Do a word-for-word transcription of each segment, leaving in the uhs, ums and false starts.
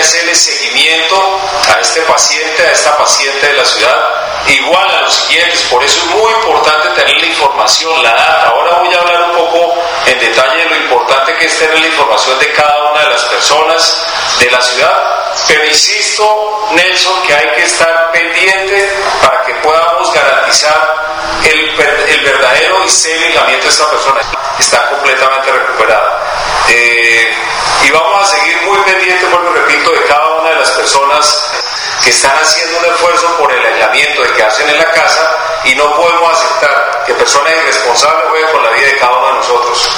hacerle seguimiento a este paciente, a esta paciente de la ciudad, igual a los siguientes. Por eso es muy importante tener la información, la data. Ahora voy a hablar un poco en detalle de lo importante que es tener la información de cada una de las personas de la ciudad, pero insisto, Nelson, que hay que estar pendiente para que podamos garantizar el, el verdadero y serio aislamiento de esta persona. Está completamente recuperada. Eh, y vamos a seguir muy pendientes, vuelvo y repito, de cada una de las personas que están haciendo un esfuerzo por el aislamiento, de quedarse en la casa, y no podemos aceptar que personas irresponsables jueguen con la vida de cada uno de nosotros.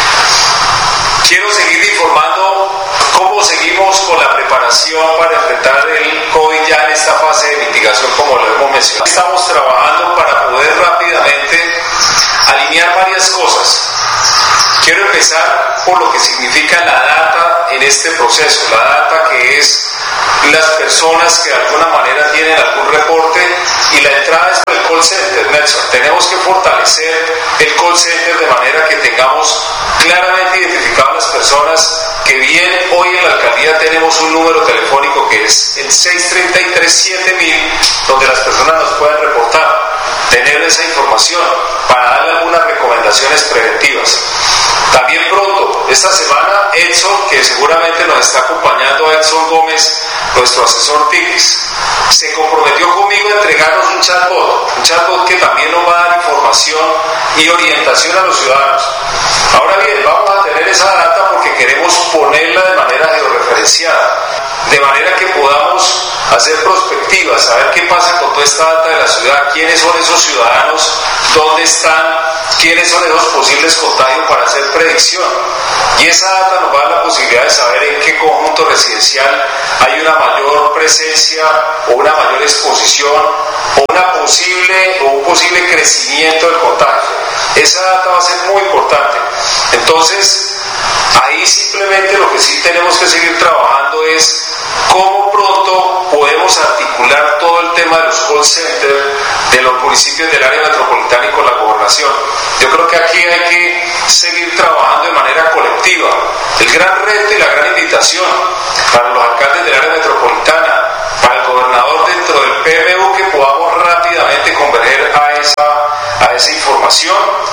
Quiero seguir informando cómo seguimos con la preparación para enfrentar el COVID ya en esta fase de mitigación, como lo hemos mencionado. Estamos trabajando para poder rápidamente alinear varias cosas. Quiero empezar por lo que significa la data en este proceso, la data que es las personas que de alguna manera tienen algún reporte, y la entrada es por el call center, Nelson. Tenemos que fortalecer el call center de manera que tengamos claramente identificadas las personas que bien hoy en la alcaldía tenemos un número telefónico que es el seis tres tres siete mil, donde las personas nos pueden reportar, tener esa información para darle algunas recomendaciones preventivas. También pronto, esta semana, Edson, que seguramente nos está acompañando, Edson Gómez, nuestro asesor T I C S, se comprometió conmigo a entregarnos un chatbot, un chatbot que también nos va a dar información y orientación a los ciudadanos. Ahora bien, vamos a tener esa data porque queremos ponerla de manera georreferenciada, de manera que podamos hacer prospectivas, saber qué pasa con toda esta data de la ciudad, quiénes son esos ciudadanos, dónde están, quiénes son esos posibles contagios para hacer predicción. Y esa data nos va a dar la posibilidad de saber en qué conjunto residencial hay una mayor presencia o una mayor exposición o una posible o un posible crecimiento del contagio. Esa data va a ser muy importante. Entonces, ahí simplemente lo que sí tenemos que seguir trabajando es cómo pronto podemos articular todo el tema de los call centers de los municipios del área metropolitana y con la gobernación. Yo creo que aquí hay que seguir trabajando de manera colectiva. El gran reto y la gran invitación para los alcaldes del área metropolitana, para el gobernador dentro del P M U, que podamos rápidamente converger a esa, a esa información